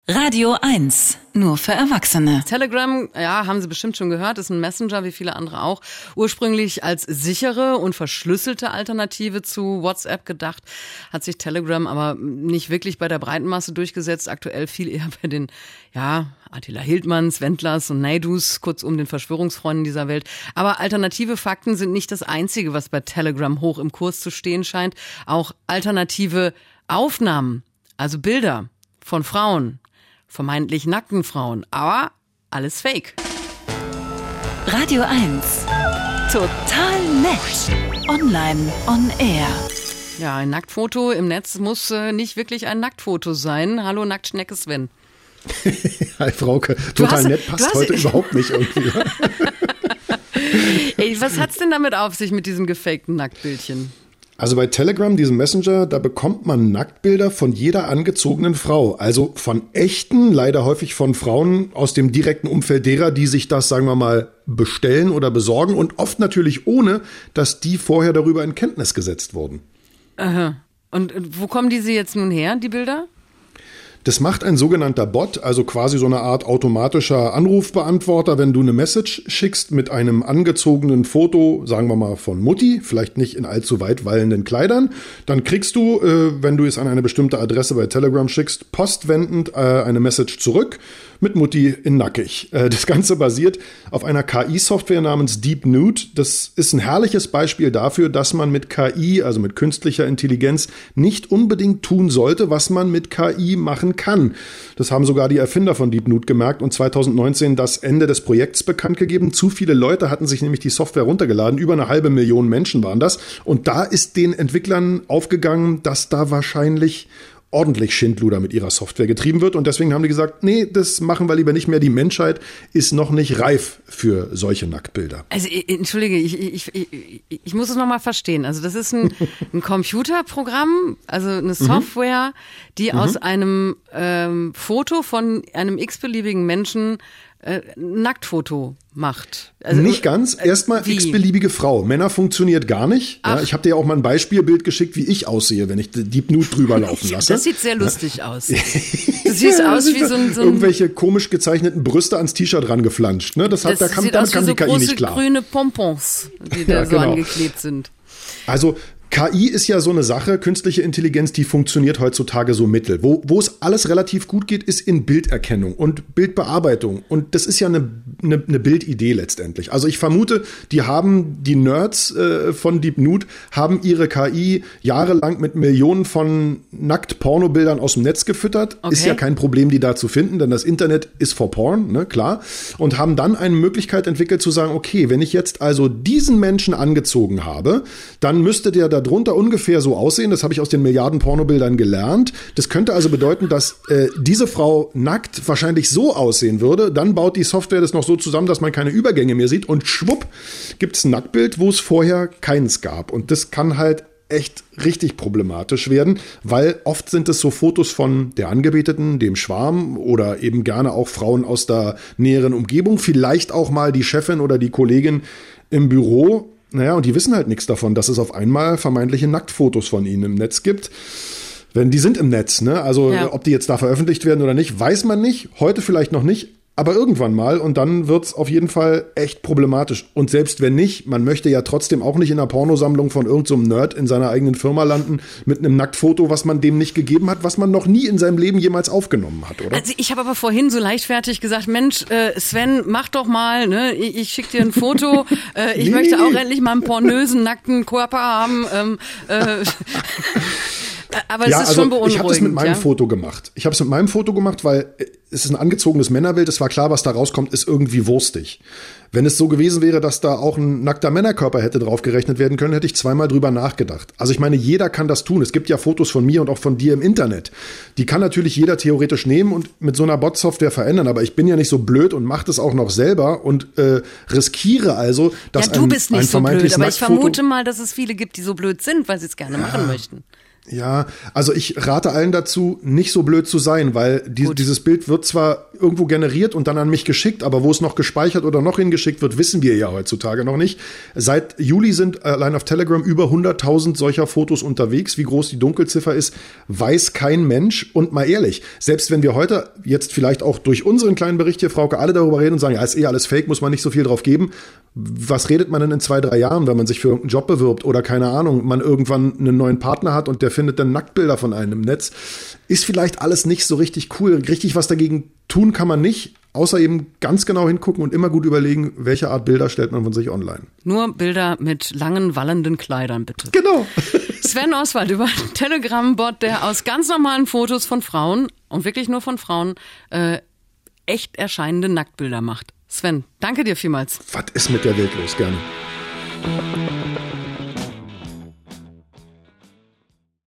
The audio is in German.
Radio 1, nur für Erwachsene. Telegram, ja, haben Sie bestimmt schon gehört, ist ein Messenger, wie viele andere auch. Ursprünglich als sichere und verschlüsselte Alternative zu WhatsApp gedacht, hat sich Telegram aber nicht wirklich bei der breiten Masse durchgesetzt. Aktuell viel eher bei den, Attila Hildmanns, Wendlers und Naidus, kurzum den Verschwörungsfreunden dieser Welt. Aber alternative Fakten sind nicht das Einzige, was bei Telegram hoch im Kurs zu stehen scheint. Auch alternative Aufnahmen, also Bilder von Frauen, vermeintlich nackten Frauen, aber alles Fake. Radio 1, total nett, online, on air. Ja, ein Nacktfoto im Netz muss nicht wirklich ein Nacktfoto sein. Hallo Nacktschnecke Sven. Hi Frauke, total nett passt heute überhaupt nicht irgendwie. Ey, was hat's denn damit auf sich mit diesem gefakten Nacktbildchen? Also bei Telegram, diesem Messenger, da bekommt man Nacktbilder von jeder angezogenen Frau. Also von echten, leider häufig von Frauen aus dem direkten Umfeld derer, die sich das, sagen wir mal, bestellen oder besorgen. Und oft natürlich ohne, dass die vorher darüber in Kenntnis gesetzt wurden. Aha. Und wo kommen diese jetzt nun her, die Bilder? Das macht ein sogenannter Bot, also quasi so eine Art automatischer Anrufbeantworter, wenn du eine Message schickst mit einem angezogenen Foto, sagen wir mal von Mutti, vielleicht nicht in allzu weit wallenden Kleidern, dann kriegst du, wenn du es an eine bestimmte Adresse bei Telegram schickst, postwendend eine Message zurück mit Mutti in nackig. Das Ganze basiert auf einer KI-Software namens Deep Nude. Das ist ein herrliches Beispiel dafür, dass man mit KI, also mit künstlicher Intelligenz, nicht unbedingt tun sollte, was man mit KI machen kann. Das haben sogar die Erfinder von Deep Nude gemerkt und 2019 das Ende des Projekts bekannt gegeben. Zu viele Leute hatten sich nämlich die Software runtergeladen. Über 500.000 Menschen waren das. Und da ist den Entwicklern aufgegangen, dass da wahrscheinlich ordentlich Schindluder mit ihrer Software getrieben wird. Und deswegen haben die gesagt, nee, das machen wir lieber nicht mehr. Die Menschheit ist noch nicht reif für solche Nacktbilder. Also entschuldige, ich muss es nochmal verstehen. Also das ist ein Computerprogramm, also eine Software, die aus einem Foto von einem x-beliebigen Menschen Nacktfoto macht. Also, nicht ganz. Erstmal x-beliebige Frau. Männer funktioniert gar nicht. Ja, ich habe dir ja auch mal ein Beispielbild geschickt, wie ich aussehe, wenn ich Deep Nude drüber laufen lasse. Das sieht sehr lustig aus. Du siehst aus wie so ein irgendwelche komisch gezeichneten Brüste ans T-Shirt rangeflanscht. Ne? Damit kam die KI nicht klar. Grüne Pompons, die da so angeklebt sind. Also KI ist ja so eine Sache, künstliche Intelligenz, die funktioniert heutzutage so mittel. Wo es alles relativ gut geht, ist in Bilderkennung und Bildbearbeitung. Und das ist ja eine Bildidee letztendlich. Also ich vermute, die Nerds von Deep Nude haben ihre KI jahrelang mit Millionen von Nackt-Pornobildern aus dem Netz gefüttert. Okay. Ist ja kein Problem, die da zu finden, denn das Internet ist for porn, ne, klar. Und haben dann eine Möglichkeit entwickelt zu sagen, okay, wenn ich jetzt also diesen Menschen angezogen habe, dann müsste der darunter ungefähr so aussehen. Das habe ich aus den Milliarden Pornobildern gelernt. Das könnte also bedeuten, dass diese Frau nackt wahrscheinlich so aussehen würde. Dann baut die Software das noch so zusammen, dass man keine Übergänge mehr sieht. Und schwupp, gibt es ein Nacktbild, wo es vorher keins gab. Und das kann halt echt richtig problematisch werden, weil oft sind es so Fotos von der Angebeteten, dem Schwarm oder eben gerne auch Frauen aus der näheren Umgebung. Vielleicht auch mal die Chefin oder die Kollegin im Büro. Naja, und die wissen halt nichts davon, dass es auf einmal vermeintliche Nacktfotos von ihnen im Netz gibt. Die sind im Netz, ne? Also ob die jetzt da veröffentlicht werden oder nicht, weiß man nicht. Heute vielleicht noch nicht, aber irgendwann mal. Und dann wird's auf jeden Fall echt problematisch. Und selbst wenn nicht, man möchte ja trotzdem auch nicht in einer Pornosammlung von irgendeinem Nerd in seiner eigenen Firma landen mit einem Nacktfoto, was man dem nicht gegeben hat, was man noch nie in seinem Leben jemals aufgenommen hat, oder? Also ich habe aber vorhin so leichtfertig gesagt, Mensch, Sven, mach doch mal, ne? Ich schick dir ein Foto. Ich möchte auch endlich mal einen pornösen, nackten Körper haben. Aber es ist schon beunruhigend. Ich habe das mit meinem Foto gemacht. Ich habe es mit meinem Foto gemacht, weil es ist ein angezogenes Männerbild. Es war klar, was da rauskommt, ist irgendwie wurstig. Wenn es so gewesen wäre, dass da auch ein nackter Männerkörper hätte drauf gerechnet werden können, hätte ich zweimal drüber nachgedacht. Also ich meine, jeder kann das tun. Es gibt ja Fotos von mir und auch von dir im Internet. Die kann natürlich jeder theoretisch nehmen und mit so einer Bot-Software verändern. Aber ich bin ja nicht so blöd und mache das auch noch selber und riskiere also, dass du bist nicht so blöd, aber ich vermute mal, dass es viele gibt, die so blöd sind, weil sie es gerne machen möchten. Ja, also ich rate allen dazu, nicht so blöd zu sein, weil dieses Bild wird zwar irgendwo generiert und dann an mich geschickt, aber wo es noch gespeichert oder noch hingeschickt wird, wissen wir ja heutzutage noch nicht. Seit Juli sind allein auf Telegram über 100.000 solcher Fotos unterwegs. Wie groß die Dunkelziffer ist, weiß kein Mensch. Und mal ehrlich, selbst wenn wir heute jetzt vielleicht auch durch unseren kleinen Bericht hier, Frauke, alle darüber reden und sagen, ja, ist alles Fake, muss man nicht so viel drauf geben. Was redet man denn in 2-3 Jahren, wenn man sich für irgendeinen Job bewirbt oder keine Ahnung, man irgendwann einen neuen Partner hat und der findet dann Nacktbilder von einem im Netz? Ist vielleicht alles nicht so richtig cool. Richtig was dagegen tun kann man nicht, außer eben ganz genau hingucken und immer gut überlegen, welche Art Bilder stellt man von sich online. Nur Bilder mit langen, wallenden Kleidern, bitte. Genau. Sven Oswald über einen Telegram-Bot, der aus ganz normalen Fotos von Frauen und wirklich nur von Frauen echt erscheinende Nacktbilder macht. Sven, danke dir vielmals. Was ist mit der Welt los? Gerne.